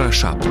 ora 7.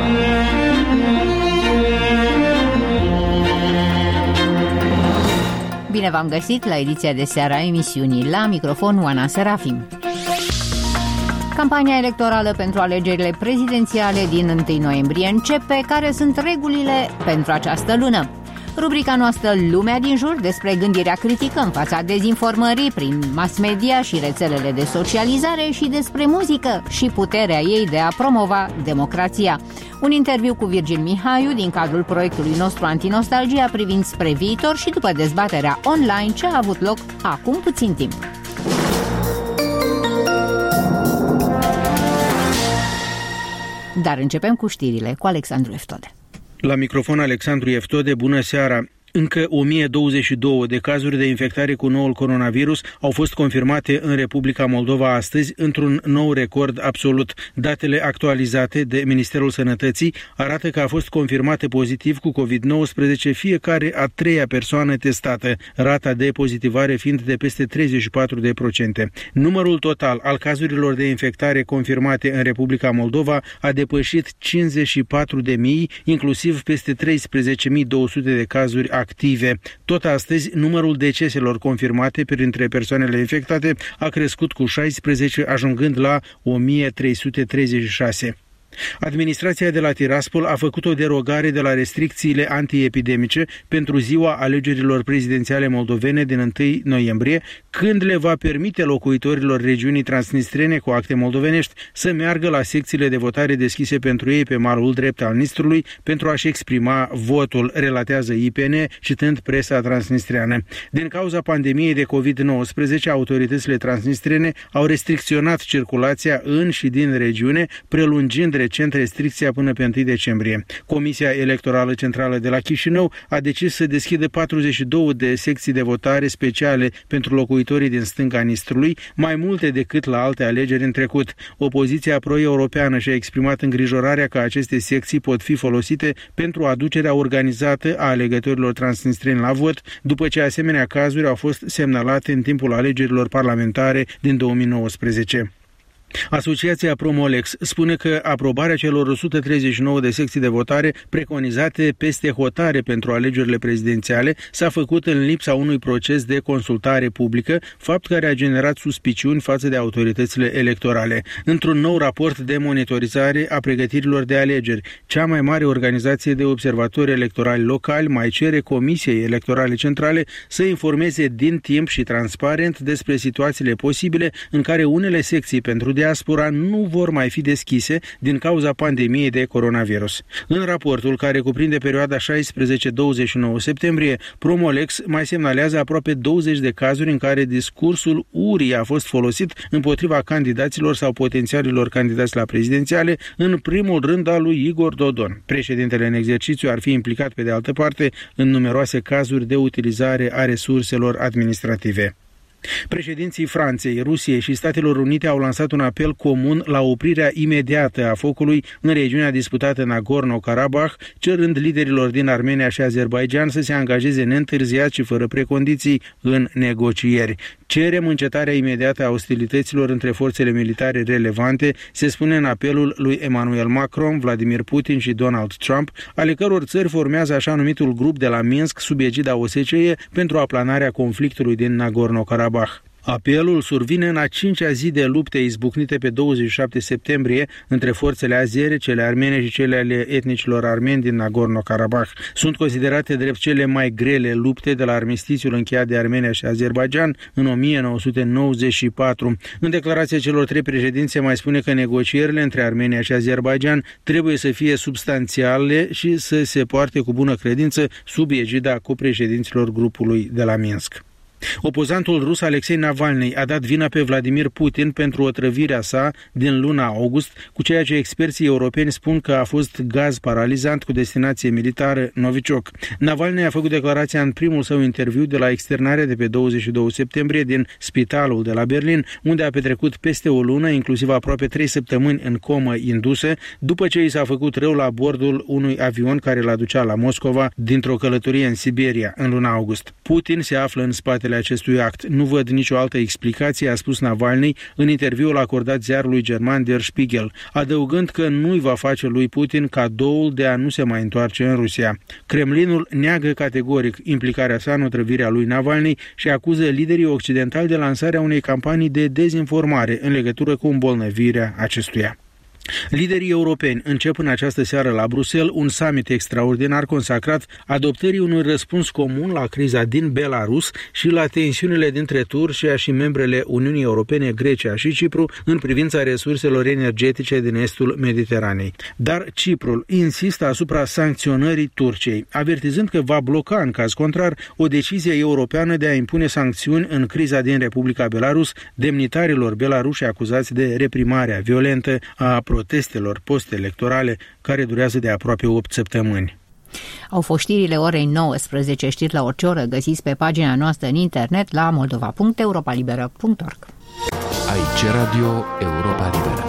Bine v-am găsit la ediția de seară a emisiunii. La microfon Oana Serafim. Campania electorală pentru alegerile prezidențiale din 1 noiembrie începe. Care sunt regulile pentru această lună? Rubrica noastră Lumea din jur, despre gândirea critică în fața dezinformării prin mass media și rețelele de socializare, și despre muzică și puterea ei de a promova democrația. Un interviu cu Virgil Mihaiu din cadrul proiectului nostru Antinostalgia privind spre viitor și după dezbaterea online ce a avut loc acum puțin timp. Dar începem cu știrile cu Alexandru Eftode. La microfon Alexandru Eftode, bună seara! Încă 1022 de cazuri de infectare cu noul coronavirus au fost confirmate în Republica Moldova astăzi, într-un nou record absolut. Datele actualizate de Ministerul Sănătății arată că a fost confirmată pozitiv cu COVID-19 fiecare a treia persoană testată, rata de pozitivare fiind de peste 34%. Numărul total al cazurilor de infectare confirmate în Republica Moldova a depășit 54.000, inclusiv peste 13.200 de cazuri active. Tot astăzi, numărul deceselor confirmate printre persoanele infectate a crescut cu 16, ajungând la 1336. Administrația de la Tiraspol a făcut o derogare de la restricțiile antiepidemice pentru ziua alegerilor prezidențiale moldovene din 1 noiembrie, când le va permite locuitorilor regiunii transnistrene cu acte moldovenești să meargă la secțiile de votare deschise pentru ei pe malul drept al Nistrului pentru a-și exprima votul, relatează IPN, citând presa transnistreană. Din cauza pandemiei de COVID-19, autoritățile transnistrene au restricționat circulația în și din regiune, prelungind recent restricția până pe 1 decembrie. Comisia Electorală Centrală de la Chișinău a decis să deschidă 42 de secții de votare speciale pentru locuitorii din stânga Nistrului, mai multe decât la alte alegeri în trecut. Opoziția pro-europeană și-a exprimat îngrijorarea că aceste secții pot fi folosite pentru aducerea organizată a alegătorilor transnistreni la vot, după ce asemenea cazuri au fost semnalate în timpul alegerilor parlamentare din 2019. Asociația Promolex spune că aprobarea celor 139 de secții de votare preconizate peste hotare pentru alegerile prezidențiale s-a făcut în lipsa unui proces de consultare publică, fapt care a generat suspiciuni față de autoritățile electorale. Într-un nou raport de monitorizare a pregătirilor de alegeri, cea mai mare organizație de observatori electorali locali mai cere Comisiei Electorale Centrale să informeze din timp și transparent despre situațiile posibile în care unele secții pentru diaspora nu vor mai fi deschise din cauza pandemiei de coronavirus. În raportul, care cuprinde perioada 16-29 septembrie, Promolex mai semnalează aproape 20 de cazuri în care discursul urii a fost folosit împotriva candidaților sau potențialilor candidați la prezidențiale, în primul rând al lui Igor Dodon. Președintele în exercițiu ar fi implicat pe de altă parte în numeroase cazuri de utilizare a resurselor administrative. Președinții Franței, Rusiei și Statelor Unite au lansat un apel comun la oprirea imediată a focului în regiunea disputată Nagorno-Karabakh, cerând liderilor din Armenia și Azerbaidjan să se angajeze neîntârziat și fără precondiții în negocieri. Cerem încetarea imediată a ostilităților între forțele militare relevante, se spune în apelul lui Emmanuel Macron, Vladimir Putin și Donald Trump, ale căror țări formează așa numitul grup de la Minsk sub egida OSCE pentru aplanarea conflictului din Nagorno-Karabakh. Apelul survine în a 5-a zi de lupte izbucnite pe 27 septembrie între forțele azere, cele armene și cele ale etnicilor armeni din Nagorno-Karabakh. Sunt considerate drept cele mai grele lupte de la armistițiul încheiat de Armenia și Azerbaidjan în 1994. În declarația celor trei președinți se mai spune că negocierile între Armenia și Azerbaidjan trebuie să fie substanțiale și să se poarte cu bună credință sub egida copreședinților grupului de la Minsk. Opozantul rus Alexei Navalny a dat vina pe Vladimir Putin pentru otrăvirea sa din luna august, cu ceea ce experții europeni spun că a fost gaz paralizant cu destinație militară Novichok. Navalny a făcut declarația în primul său interviu de la externarea de pe 22 septembrie din spitalul de la Berlin, unde a petrecut peste o lună, inclusiv aproape 3 săptămâni în comă indusă, după ce i s-a făcut rău la bordul unui avion care l-a ducea la Moscova dintr-o călătorie în Siberia în luna august. Putin se află în spatele spatele acestui act. Nu văd nicio altă explicație, a spus Navalny în interviul acordat ziarului german Der Spiegel, adăugând că nu-i va face lui Putin cadoul de a nu se mai întoarce în Rusia. Kremlinul neagă categoric implicarea sa în otrăvirea lui Navalny și acuză liderii occidentali de lansarea unei campanii de dezinformare în legătură cu îmbolnăvirea acestuia. Liderii europeni încep în această seară la Bruxelles un summit extraordinar consacrat adoptării unui răspuns comun la criza din Belarus și la tensiunile dintre Turcia și membrele Uniunii Europene, Grecia și Cipru, în privința resurselor energetice din estul Mediteranei. Dar Ciprul insistă asupra sancționării Turciei, avertizând că va bloca în caz contrar o decizie europeană de a impune sancțiuni în criza din Republica Belarus demnitarilor belaruși acuzați de reprimarea violentă a protestelor post-electorale care durează de aproape 8 săptămâni. Au fost știrile orei 19, știri la orice oră, găsiți pe pagina noastră în internet la moldova.europalibera.org. Aici Radio Europa Liberă.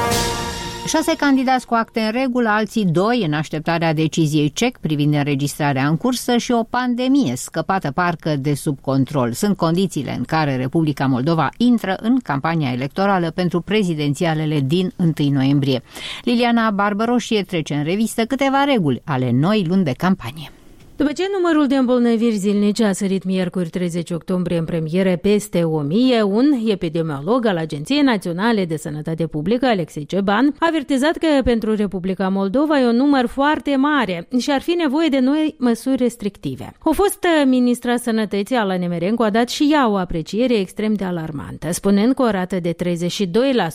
6 candidați cu acte în regulă, alții 2 în așteptarea deciziei CEC privind înregistrarea în cursă și o pandemie scăpată parcă de sub control. Sunt condițiile în care Republica Moldova intră în campania electorală pentru prezidențialele din 1 noiembrie. Liliana Barbăroșie trece în revistă câteva reguli ale noii luni de campanie. După ce numărul de îmbolnăviri zilnice a sărit miercuri 30 octombrie în premieră peste 1000, un epidemiolog al Agenției Naționale de Sănătate Publică, Alexei Ceban, a avertizat că pentru Republica Moldova e un număr foarte mare și ar fi nevoie de noi măsuri restrictive. O fostă ministra Sănătății, Ala Nemerencu, a dat și ea o apreciere extrem de alarmantă, spunând că o rată de 32%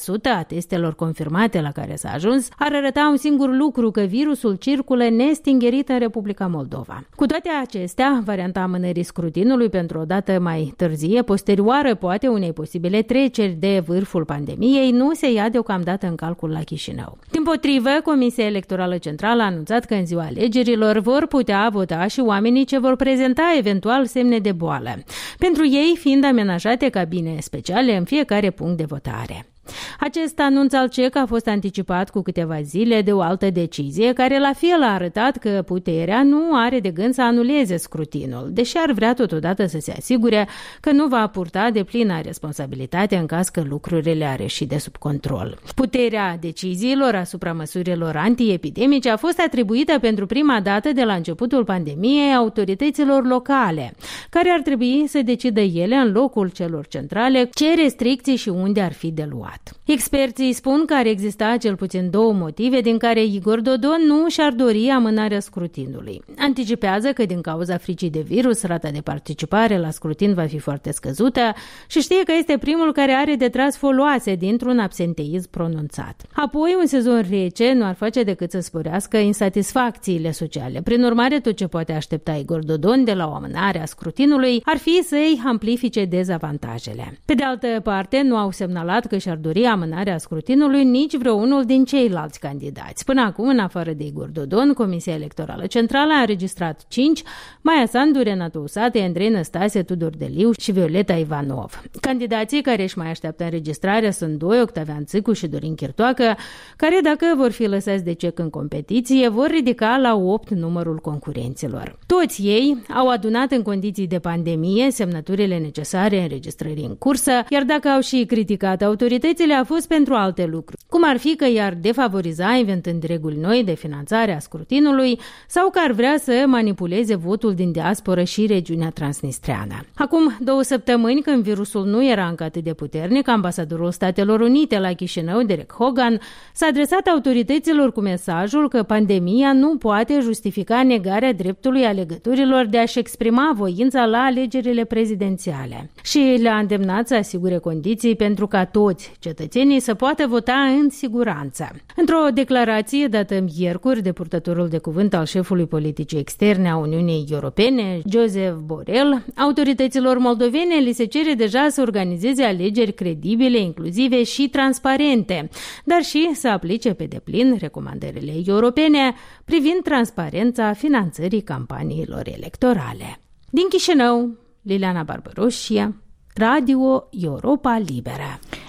a testelor confirmate la care s-a ajuns ar arăta un singur lucru, că virusul circulă nestingerit în Republica Moldova. Cu toate acestea, varianta amânării scrutinului pentru o dată mai târzie, posterioară poate unei posibile treceri de vârful pandemiei, nu se ia deocamdată în calcul la Chișinău. Dimpotrivă, Comisia Electorală Centrală a anunțat că în ziua alegerilor vor putea vota și oamenii ce vor prezenta eventual semne de boală, pentru ei fiind amenajate cabine speciale în fiecare punct de votare. Acest anunț al CEC a fost anticipat cu câteva zile de o altă decizie care la fel a arătat că puterea nu are de gând să anuleze scrutinul, deși ar vrea totodată să se asigure că nu va purta deplină responsabilitate în caz că lucrurile ar ieși de sub control. Puterea deciziilor asupra măsurilor antiepidemice a fost atribuită pentru prima dată de la începutul pandemiei autorităților locale, care ar trebui să decidă ele în locul celor centrale ce restricții și unde ar fi de luat. Experții spun că ar exista cel puțin 2 motive din care Igor Dodon nu și-ar dori amânarea scrutinului. Anticipează că din cauza fricii de virus, rata de participare la scrutin va fi foarte scăzută și știe că este primul care are de tras foloase dintr-un absenteism pronunțat. Apoi, un sezon rece nu ar face decât să sporească insatisfacțiile sociale. Prin urmare, tot ce poate aștepta Igor Dodon de la o amânare a scrutinului ar fi să-i amplifice dezavantajele. Pe de altă parte, nu au semnalat că și-ar dori amânarea scrutinului nici vreunul din ceilalți candidați. Până acum, în afară de Igor Dodon, Comisia Electorală Centrală a înregistrat 5, Maia Sandu, Renato Usate, Andrei Năstase, Tudor Deliu și Violeta Ivanov. Candidații care își mai așteaptă înregistrarea sunt 2, Octavian Țicu și Dorin Chirtoacă, care, dacă vor fi lăsați de CEC în competiție, vor ridica la 8 numărul concurenților. Toți ei au adunat în condiții de pandemie semnăturile necesare înregistrării în cursă, iar dacă au și criticat autoritățile, a fost pentru alte lucruri, cum ar fi că i-ar defavoriza inventând reguli noi de finanțare a scrutinului sau că ar vrea să manipuleze votul din diasporă și regiunea transnistreană. Acum 2 săptămâni, când virusul nu era încă atât de puternic, ambasadorul Statelor Unite la Chișinău, Derek Hogan, s-a adresat autorităților cu mesajul că pandemia nu poate justifica negarea dreptului alegătorilor de a-și exprima voința la alegerile prezidențiale și le-a îndemnat să asigure condiții pentru ca toți cetățenii să poată vota în siguranță. Într-o declarație dată miercuri de purtătorul de cuvânt al șefului politicii externe a Uniunii Europene, Josep Borrell, autorităților moldovene li se cere deja să organizeze alegeri credibile, inclusive și transparente, dar și să aplice pe deplin recomandările europene privind transparența finanțării campaniilor electorale. Din Chișinău, Liliana Barbăroșie, Radio Europa Liberă.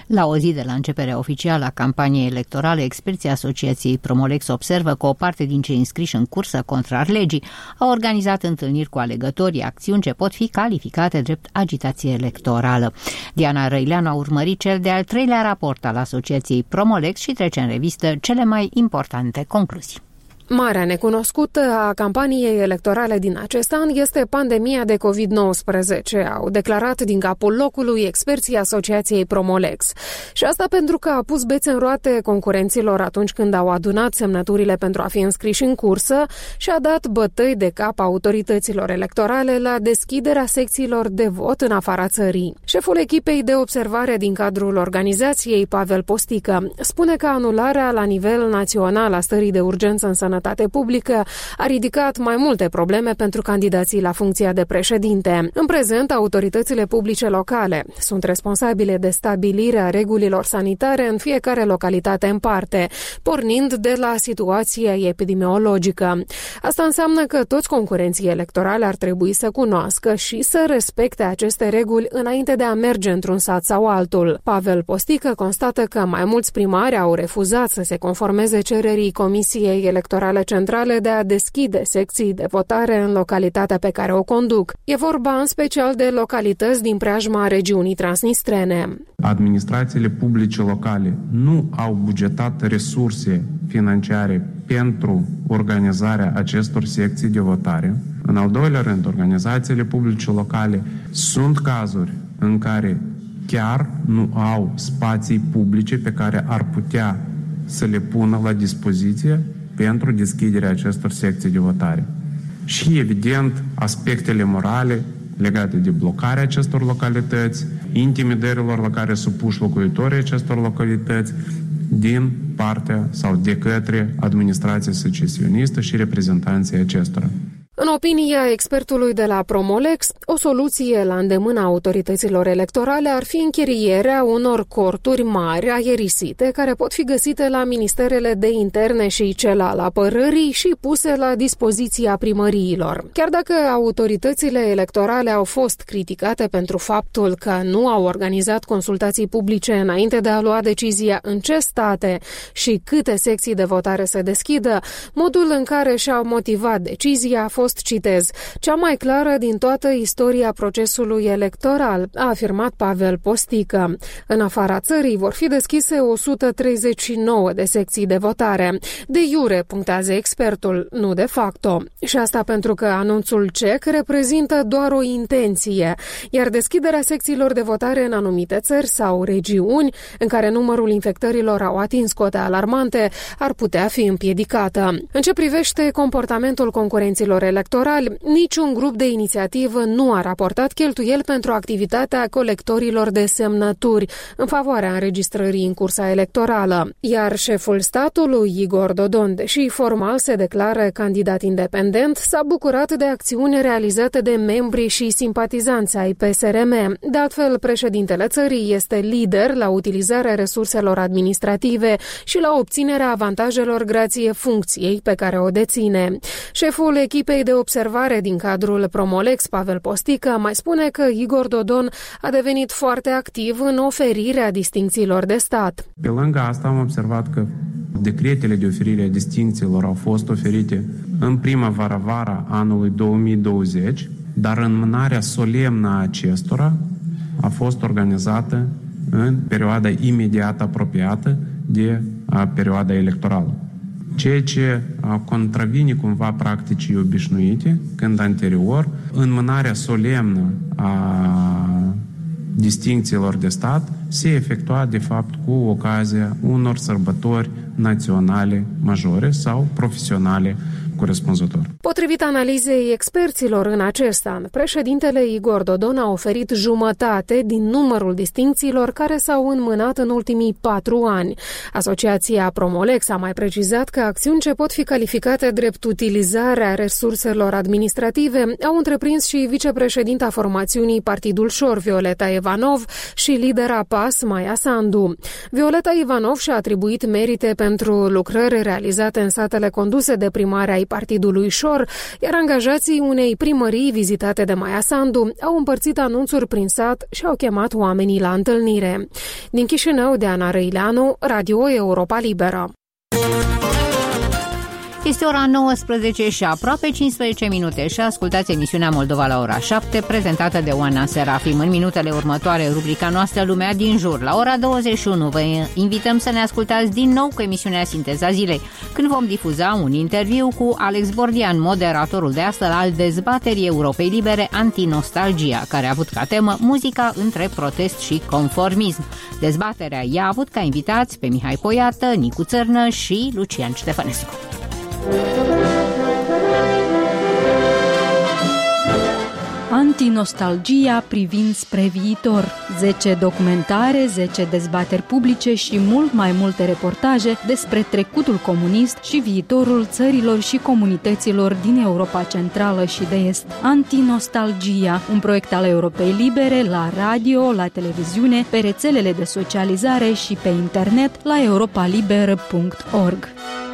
La o zi de la începerea oficială a campaniei electorale, experții Asociației Promolex observă că o parte din cei înscriși în cursă contrar legii au organizat întâlniri cu alegătorii, acțiuni ce pot fi calificate drept agitație electorală. Diana Răileanu a urmărit cel de-al 3-lea raport al Asociației Promolex și trece în revistă cele mai importante concluzii. Marea necunoscută a campaniei electorale din acest an este pandemia de COVID-19, au declarat din capul locului experții Asociației Promolex. Și asta pentru că a pus bețe în roate concurenților atunci când au adunat semnăturile pentru a fi înscriși în cursă și a dat bătăi de cap autorităților electorale la deschiderea secțiilor de vot în afara țării. Șeful echipei de observare din cadrul organizației, Pavel Postică, spune că anularea la nivel național a stării de urgență în sănătate publică a ridicat mai multe probleme pentru candidații la funcția de președinte. În prezent, autoritățile publice locale sunt responsabile de stabilirea regulilor sanitare în fiecare localitate în parte, pornind de la situația epidemiologică. Asta înseamnă că toți concurenții electorali ar trebui să cunoască și să respecte aceste reguli înainte de a merge într-un sat sau altul. Pavel Postică constată că mai mulți primari au refuzat să se conformeze cererii Comisiei Electorale Centrale de a deschide secții de votare în localitatea pe care o conduc. E vorba în special de localități din preajma regiunii transnistrene. Administrațiile publice locale nu au bugetat resurse financiare pentru organizarea acestor secții de votare. În al doilea rând, organizațiile publice locale sunt cazuri în care chiar nu au spații publice pe care ar putea să le pună la dispoziție pentru deschiderea acestor secții de votare. Și, evident, aspectele morale legate de blocarea acestor localități, intimidărilor la care supuși locuitorii acestor localități din partea sau de către administrația secesionistă și reprezentanții acestora. În opinia expertului de la Promolex, o soluție la îndemâna autorităților electorale ar fi închirierea unor corturi mari aerisite care pot fi găsite la ministerele de interne și cel al apărării și puse la dispoziția primăriilor. Chiar dacă autoritățile electorale au fost criticate pentru faptul că nu au organizat consultații publice înainte de a lua decizia în ce state și câte secții de votare se deschidă, modul în care și-au motivat decizia a fost, citez, cea mai clară din toată istoria procesului electoral, a afirmat Pavel Postică. În afara țării vor fi deschise 139 de secții de votare. De iure, punctează expertul, nu de facto. Și asta pentru că anunțul CEC reprezintă doar o intenție, iar deschiderea secțiilor de votare în anumite țări sau regiuni în care numărul infectărilor au atins cote alarmante ar putea fi împiedicată. În ce privește comportamentul concurenților electorali, niciun grup de inițiativă nu a raportat cheltuieli pentru activitatea colectorilor de semnături în favoarea înregistrării în cursa electorală. Iar șeful statului, Igor Dodon, deși formal se declară candidat independent, s-a bucurat de acțiuni realizate de membri și simpatizanți ai PSRM. De altfel, președintele țării este lider la utilizarea resurselor administrative și la obținerea avantajelor grație funcției pe care o deține. Șeful echipei de observare din cadrul Promolex, Pavel Postică, mai spune că Igor Dodon a devenit foarte activ în oferirea distincțiilor de stat. Pe lângă asta am observat că decretele de oferire a distincțiilor au fost oferite în primăvara anului 2020, dar înmânarea solemnă a acestora a fost organizată în perioada imediat apropiată de perioada electorală. Ceea ce contravine cumva practicii obișnuite, când anterior înmânarea solemnă a distincțiilor de stat se efectua de fapt cu ocazia unor sărbători naționale majore sau profesionale corespunzător. Potrivit analizei experților în acest an, președintele Igor Dodon a oferit jumătate din numărul distincțiilor care s-au înmânat în ultimii 4 ani. Asociația Promolex a mai precizat că acțiuni ce pot fi calificate drept utilizarea resurselor administrative au întreprins și vicepreședinta formațiunii Partidul Șor, Violeta Ivanov, și lidera PAS, Maia Sandu. Violeta Ivanov și-a atribuit merite pentru lucrări realizate în satele conduse de primari ai partidului Șor, iar angajații unei primării vizitate de Maia Sandu au împărțit anunțuri prin sat și au chemat oamenii la întâlnire. Din Chișinău, de Ana Răileanu, Radio Europa Liberă. Este ora 19 și aproape 15 minute și ascultați emisiunea Moldova la ora 7, prezentată de Oana Serafim. În minutele următoare, rubrica noastră Lumea din jur. La ora 21 vă invităm să ne ascultați din nou cu emisiunea Sinteza Zilei, când vom difuza un interviu cu Alex Bordian, moderatorul de astăzi al dezbaterii Europei Libere Antinostalgia, care a avut ca temă muzica între protest și conformism. Dezbaterea i-a avut ca invitați pe Mihai Poiată, Nicu Țărnă și Lucian Ștefănescu. Antinostalgia privind spre viitor. 10 documentare, 10 dezbateri publice și mult mai multe reportaje despre trecutul comunist și viitorul țărilor și comunităților din Europa Centrală și de Est. Antinostalgia, un proiect al Europei Libere la radio, la televiziune, pe rețelele de socializare și pe internet la europaliber.org.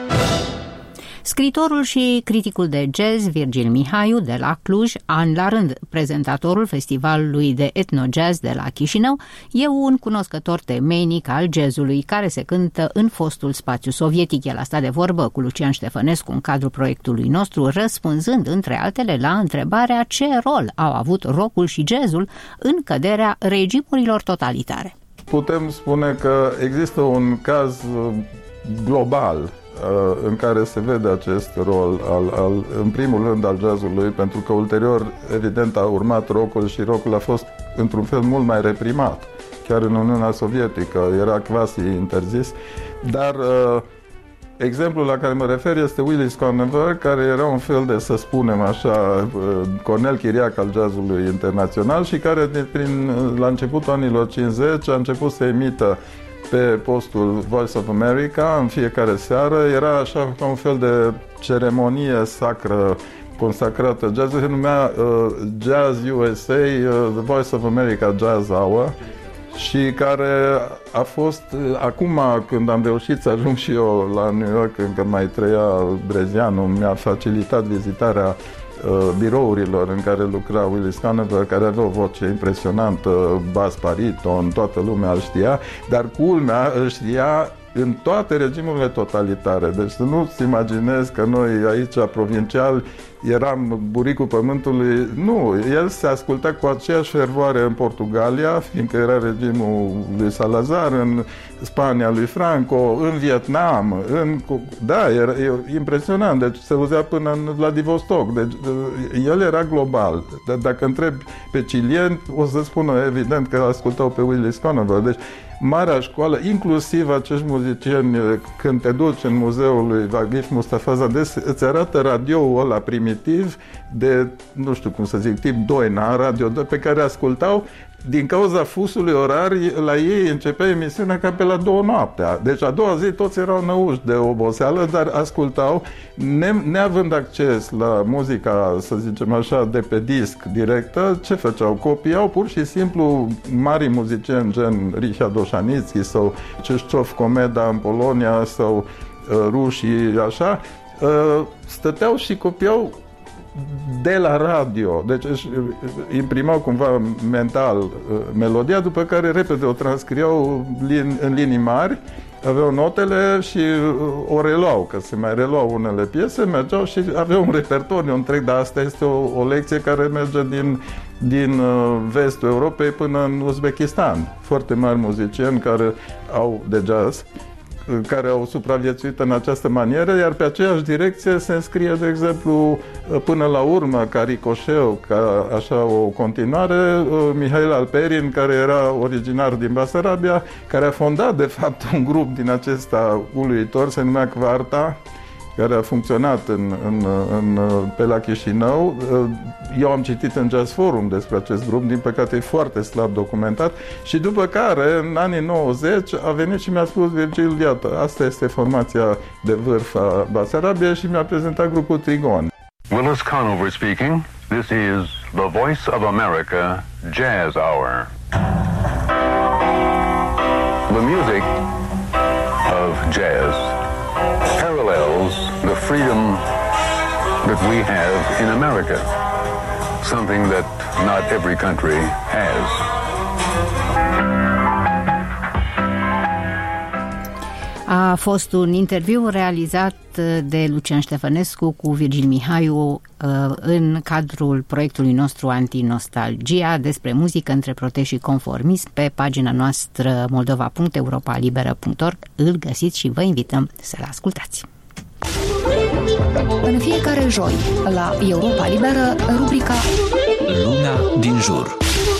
Scriitorul și criticul de jazz Virgil Mihaiu de la Cluj, an la rând prezentatorul festivalului de etno-jazz de la Chișinău, e un cunoscător temeinic al jazzului care se cântă în fostul spațiu sovietic. El a stat de vorbă cu Lucian Ștefănescu în cadrul proiectului nostru, răspunzând între altele la întrebarea ce rol au avut rockul și jazzul în căderea regimurilor totalitare. Putem spune că există un caz global în care se vede acest rol în primul rând al jazzului, pentru că ulterior evident a urmat rockul și rockul a fost într-un fel mult mai reprimat. Chiar în Uniunea Sovietică era quasi interzis, dar exemplul la care mă refer este Willis Conover, care era un fel de, să spunem așa, Cornel Chiriac al jazzului internațional și care la începutul anilor 50 a început să emită pe postul Voice of America în fiecare seară. Era așa ca un fel de ceremonie sacră consacrată jazz, se numea Jazz USA, The Voice of America Jazz Hour, și care a fost, acum când am reușit să ajung și eu la New York, încă mai trăia Brezianu, mi-a facilitat vizitarea birourilor în care lucra Willis Conover, care avea o voce impresionantă, bas bariton, toată lumea îl știa, dar culmea îl știa în toate regimurile totalitare. Deci să nu-ți imaginezi că noi aici, provincial, eram buricul pământului. Nu, el se asculta cu aceeași fervoare în Portugalia, fiindcă era regimul lui Salazar, în Spania lui Franco, în Vietnam, da, era impresionant, deci se auzea până în Vladivostok, deci el era global. Dar dacă întrebi pe cilieni, o să spună evident că ascultau pe Willis Conover. Deci marea școală, inclusiv acești muzicieni, când te duci în muzeul lui Vagif Mustafazadeh, îți arată radioul ăla primitiv de, nu știu cum să zic, tip Doina, radio, pe care ascultau. Din cauza fusului orar, la ei începea emisiunea ca pe la 2 noaptea. Deci a doua zi toți erau năuși de oboseală, dar ascultau, neavând acces la muzica, să zicem așa, de pe disc directă. Ce făceau? Copiau pur și simplu mari muzicieni gen Richard Oșanițchi sau Ceșciov Comeda în Polonia sau rușii, așa, stăteau și copiau de la radio, deci își imprimau cumva mental melodia, după care repede o transcriau în linii mari, aveau notele și o reluau, că se mai reluau unele piese, mergeau și aveau un repertoriu întreg, dar asta este o lecție care merge din vestul Europei până în Uzbekistan. Foarte mari muzicieni care au de jazz, care au supraviețuit în această manieră, iar pe aceeași direcție se înscrie, de exemplu, până la urmă, ca ricoșeu, ca așa o continuare, Mihail Alperin, care era originar din Basarabia, care a fondat, de fapt, un grup din acesta uluitor, se numea Quarta, care a funcționat pe la Chișinău. Eu am citit în Jazz Forum despre acest grup, din păcate e foarte slab documentat, și după care, în anii 90, a venit și mi-a spus Virgil, iată, asta este formația de vârf a Basarabiei, și mi-a prezentat grupul Trigon. Willis Conover speaking. This is the Voice of America Jazz Hour. The music of jazz parallels the freedom that we have in America, something that not every country has. A fost un interviu realizat de Lucian Ștefănescu cu Virgil Mihaiu în cadrul proiectului nostru Antinostalgia despre muzică între protest și conformism pe pagina noastră moldova.europalibera.org. Îl găsiți și vă invităm să-l ascultați. În fiecare joi, la Europa Liberă, rubrica Lumea din jur.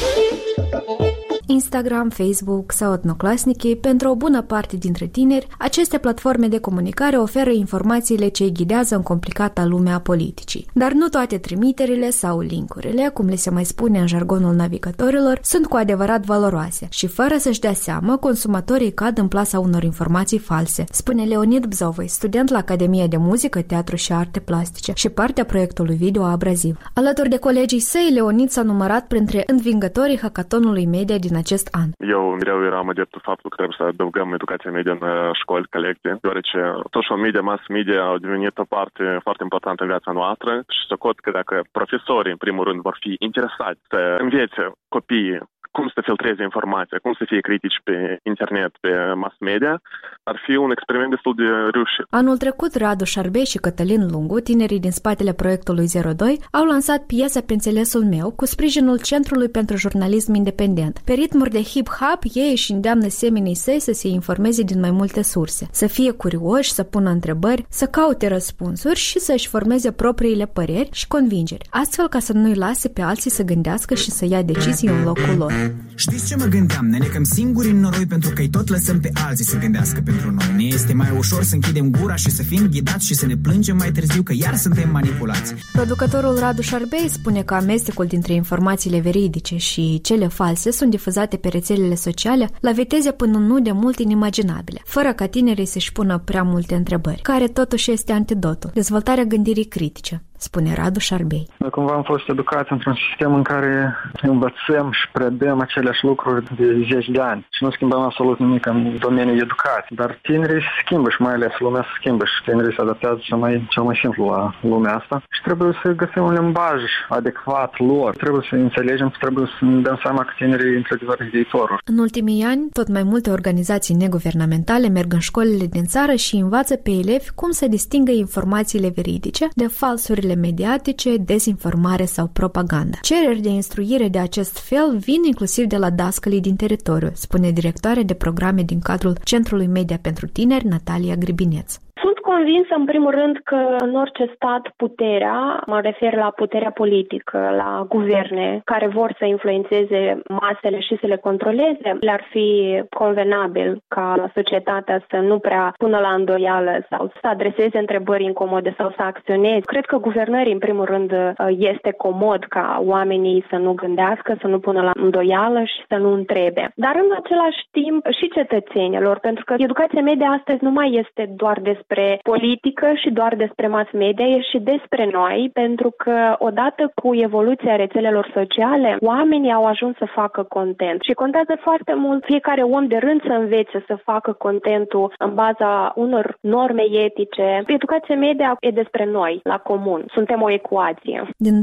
Instagram, Facebook sau Odnoklassniki, pentru o bună parte dintre tineri, aceste platforme de comunicare oferă informațiile ce îi ghidează în complicata lume a politicii. Dar nu toate trimiterile sau linkurile, cum le se mai spune în jargonul navigatorilor, sunt cu adevărat valoroase și fără să-și dea seamă, consumatorii cad în plasa unor informații false, spune Leonid Bzovoi, student la Academia de Muzică, Teatru și Arte Plastice și partea proiectului video Abraziv. Alături de colegii săi, Leonid s-a numărat printre învingătorii hackathonului media din acest an. Eu mereu eram adeptul faptul că trebuie să adăugăm educația media în școli, colecții, deoarece social media, mass media au devenit o parte foarte importantă în viața noastră și socot că dacă profesorii, în primul rând, vor fi interesați să învețe copiii cum să filtreze informația, cum să fie critici pe internet, pe mass media, ar fi un experiment destul de reușit. Anul trecut, Radu Șarbei și Cătălin Lungu, tinerii din spatele proiectului 02, au lansat piesa Pe înțelesul meu cu sprijinul Centrului pentru Jurnalism Independent. Pe ritmuri de hip-hop, ei își îndeamnă semenii săi să se informeze din mai multe surse, să fie curioși, să pună întrebări, să caute răspunsuri și să-și formeze propriile păreri și convingeri, astfel ca să nu-i lase pe alții să gândească și să ia decizii în locul lor. Știți ce mă gândeam? Ne necăm singuri în noroi pentru că îi tot lăsăm pe alții să gândească pentru noi. Ne este mai ușor să închidem gura și să fim ghidați și să ne plângem mai târziu că iar suntem manipulați. Producătorul Radu Șarbei spune că amestecul dintre informațiile veridice și cele false sunt difuzate pe rețelele sociale la viteze până nu de mult inimaginabile, fără ca tinerii să-și pună prea multe întrebări, care totuși este antidotul, dezvoltarea gândirii critice, spune Radu Șarbei. Noi cumva am fost educați într-un sistem în care învățăm și predăm aceleași lucruri de zeci de ani și nu schimbăm absolut nimic în domeniul educației. Dar tinerii se schimbă și mai ales lumea se schimbă și tinerii se adaptează cel mai simplu la lumea asta și trebuie să găsim un limbaj adecvat lor. Trebuie să înțelegem, trebuie să ne dăm seama că tinerii într-adevăr viitorul. În ultimii ani, tot mai multe organizații neguvernamentale merg în școlile din țară și învață pe elevi cum să distingă informațiile veridice de falsurile mediatice, dezinformare sau propaganda. Cereri de instruire de acest fel vin inclusiv de la dascălii din teritoriu, spune directoarea de programe din cadrul Centrului Media pentru Tineri, Natalia Gribineț. Sunt convinsă, în primul rând, că în orice stat puterea, mă refer la puterea politică, la guverne care vor să influențeze masele și să le controleze, le-ar fi convenabil ca societatea să nu prea pună la îndoială sau să adreseze întrebări incomode sau să acționeze. Cred că guvernării, în primul rând, este comod ca oamenii să nu gândească, să nu pună la îndoială și să nu întrebe. Dar în același timp și cetățenilor, pentru că educația media astăzi nu mai este doar despre politică și doar despre mass media, e și despre noi, pentru că odată cu evoluția rețelelor sociale, oamenii au ajuns să facă content și contează foarte mult fiecare om de rând să învețe să facă contentul în baza unor norme etice. Educația media e despre noi, la comun. Suntem o ecuație. Din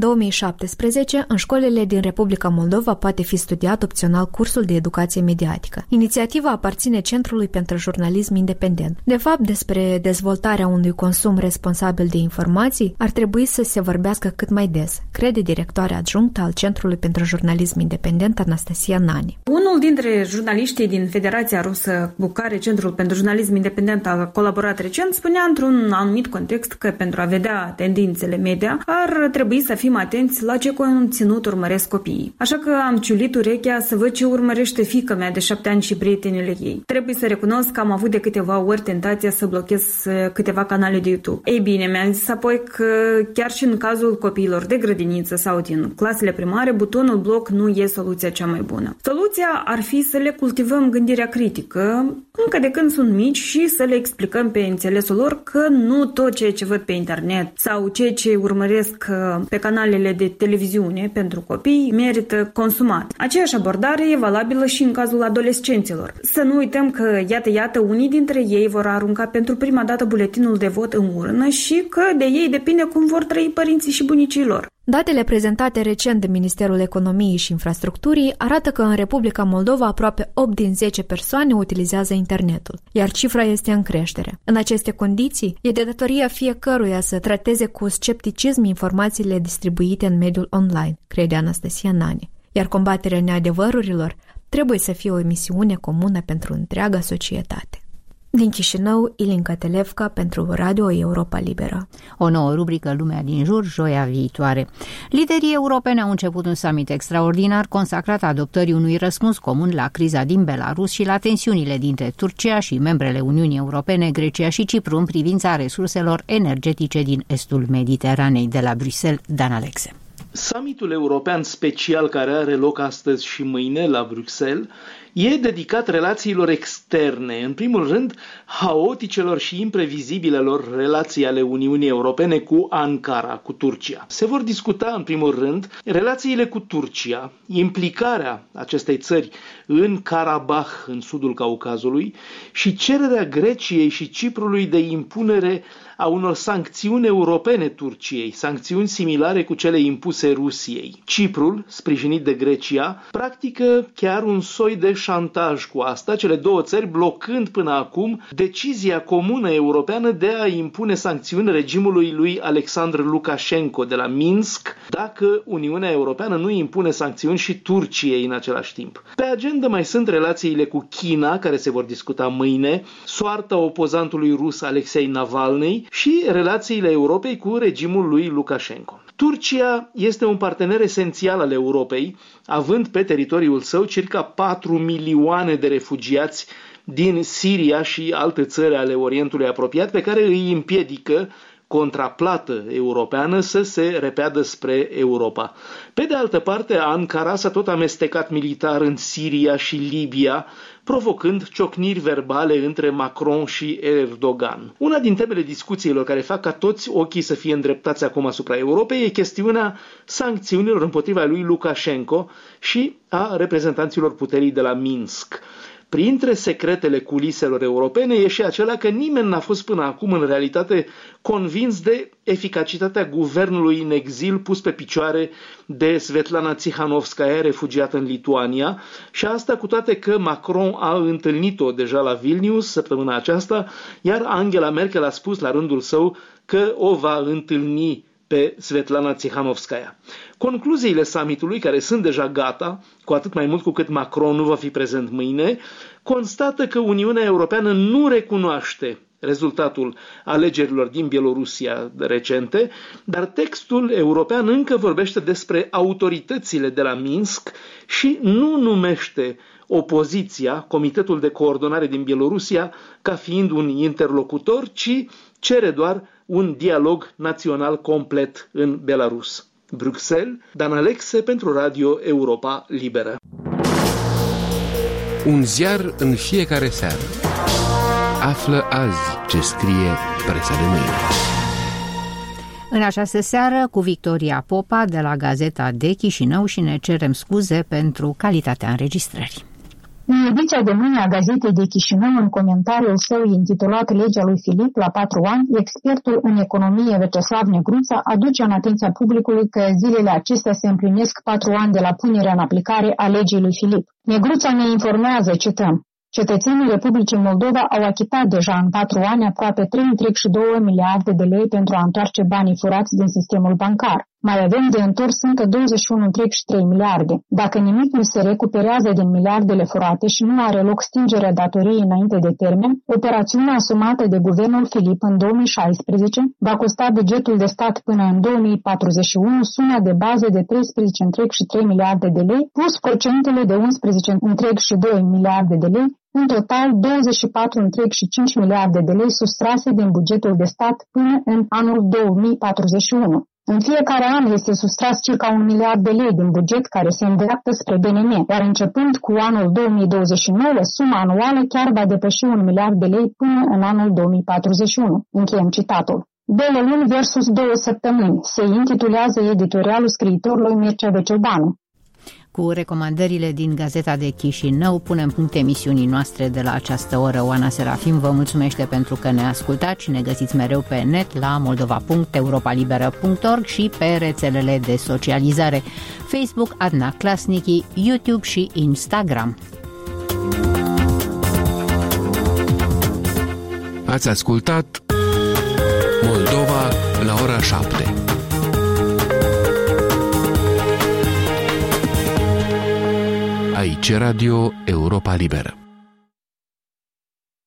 2017, în școlile din Republica Moldova poate fi studiat opțional cursul de educație mediatică. Inițiativa aparține Centrului pentru Jurnalism Independent. De fapt, despre dezvoltarea unui consum responsabil de informații ar trebui să se vorbească cât mai des, crede directoarea adjunctă al Centrului pentru Jurnalism Independent, Anastasia Nani. Unul dintre jurnaliștii din Federația Rusă cu care Centrul pentru Jurnalism Independent a colaborat recent spunea într-un anumit context că pentru a vedea tendințele media ar trebui să fim atenți la ce conținut urmăresc copiii. Așa că am ciulit urechea să văd ce urmărește fiica mea de 7 ani și prietenile ei. Trebuie să recunosc că am avut de câteva ori tentația să blochez câteva canale de YouTube. Ei bine, mi-am zis apoi că chiar și în cazul copiilor de grădiniță sau din clasele primare, butonul bloc nu e soluția cea mai bună. Soluția ar fi să le cultivăm gândirea critică încă de când sunt mici și să le explicăm pe înțelesul lor că nu tot ceea ce văd pe internet sau ceea ce urmăresc pe canalele de televiziune pentru copii merită consumat. Aceeași abordare e valabilă și în cazul adolescenților. Să nu uităm că, iată, unii dintre ei vor arunca pentru prima dată buletinul buletinul de vot în urnă și că de ei depinde cum vor trăi părinții și bunicii lor. Datele prezentate recent de Ministerul Economiei și Infrastructurii arată că în Republica Moldova aproape 8 din 10 persoane utilizează internetul, iar cifra este în creștere. În aceste condiții, e de datoria fiecăruia să trateze cu scepticism informațiile distribuite în mediul online, crede Anastasia Nane, iar combaterea neadevărurilor trebuie să fie o misiune comună pentru întreaga societate. Din Chișinău, Ilinca Televca pentru Radio Europa Liberă. O nouă rubrică Lumea din jur, joia viitoare. Liderii europeni au început un summit extraordinar consacrat adoptării unui răspuns comun la criza din Belarus și la tensiunile dintre Turcia și membrele Uniunii Europene, Grecia și Cipru în privința resurselor energetice din estul Mediteranei. De la Bruxelles, Dan Alexe. Summitul european special care are loc astăzi și mâine la Bruxelles e dedicat relațiilor externe, în primul rând haoticelor și imprevizibilelor relații ale Uniunii Europene cu Ankara, cu Turcia. Se vor discuta în primul rând relațiile cu Turcia, implicarea acestei țări în Karabakh, în sudul Caucazului, și cererea Greciei și Ciprului de impunere a unor sancțiuni europene Turciei, sancțiuni similare cu cele impuse Rusiei. Ciprul, sprijinit de Grecia, practică chiar un soi de șantaj cu asta, cele două țări blocând până acum decizia comună europeană de a impune sancțiuni regimului lui Alexandru Lukashenko de la Minsk, dacă Uniunea Europeană nu impune sancțiuni și Turciei în același timp. Pe agenda mai sunt relațiile cu China, care se vor discuta mâine, soarta opozantului rus Alexei Navalny și relațiile Europei cu regimul lui Lukashenko. Turcia este un partener esențial al Europei, având pe teritoriul său circa 4 milioane de refugiați din Siria și alte țări ale Orientului apropiat, pe care îi împiedică contraplată europeană să se repeadă spre Europa. Pe de altă parte, Ankara s-a tot amestecat militar în Siria și Libia, provocând ciocniri verbale între Macron și Erdogan. Una din temele discuțiilor care fac ca toți ochii să fie îndreptați acum asupra Europei e chestiunea sancțiunilor împotriva lui Lukashenko și a reprezentanților puterii de la Minsk. Printre secretele culiselor europene e și acela că nimeni n-a fost până acum în realitate convins de eficacitatea guvernului în exil pus pe picioare de Svetlana Tsikhanovskaya, refugiată în Lituania, și asta cu toate că Macron a întâlnit-o deja la Vilnius săptămâna aceasta, iar Angela Merkel a spus la rândul său că o va întâlni pe Svetlana Tsikhanovskaya. Concluziile summitului, care sunt deja gata, cu atât mai mult cu cât Macron nu va fi prezent mâine, constată că Uniunea Europeană nu recunoaște rezultatul alegerilor din Bielorusia recente, dar textul european încă vorbește despre autoritățile de la Minsk și nu numește opoziția, Comitetul de Coordonare din Bielorusia, ca fiind un interlocutor, ci cere doar un dialog național complet în Belarus. Bruxelles, Dan Alexe pentru Radio Europa Liberă. Un ziar în fiecare seară. Află azi ce scrie presa de mâine. În această seară cu Victoria Popa de la Gazeta de Chișinău și ne cerem scuze pentru calitatea înregistrării. În ediția de mâine a Gazetei de Chișinău, în comentariul său intitulat Legea lui Filip la 4 ani, expertul în economie Vetoslav Negruța aduce în atenția publicului că zilele acestea se împlinesc 4 ani de la punerea în aplicare a legii lui Filip. Negruța ne informează, cităm: cetățenii Republicii Moldova au achitat deja în 4 ani aproape 3,2 miliarde de lei pentru a întoarce banii furați din sistemul bancar. Mai avem de întors încă 21,3 miliarde. Dacă nimic nu se recuperează din miliardele furate și nu are loc stingerea datoriei înainte de termen, operațiunea asumată de guvernul Filip în 2016 va costa bugetul de stat până în 2041 suma de bază de 13,3 miliarde de lei plus procentele de 11,2 miliarde de lei, în total 24,5 miliarde de lei sustrase din bugetul de stat până în anul 2041. În fiecare an este sustras circa 1 miliard de lei din buget care se îndreaptă spre BNM, iar începând cu anul 2029, suma anuală chiar va depăși 1 miliard de lei până în anul 2041. Încheiem citatul. 2 luni versus 2 săptămâni se intitulează editorialul scriitorului Mircea Veciobanu. Cu recomandările din Gazeta de Chișinău punem punct emisiunii noastre de la această oră. Oana Serafim vă mulțumește pentru că ne ascultați și ne găsiți mereu pe net la moldova.europalibera.org și pe rețelele de socializare Facebook, Adna Klasnici, YouTube și Instagram. Ați ascultat Moldova la ora 7. Aici Radio Europa Liberă.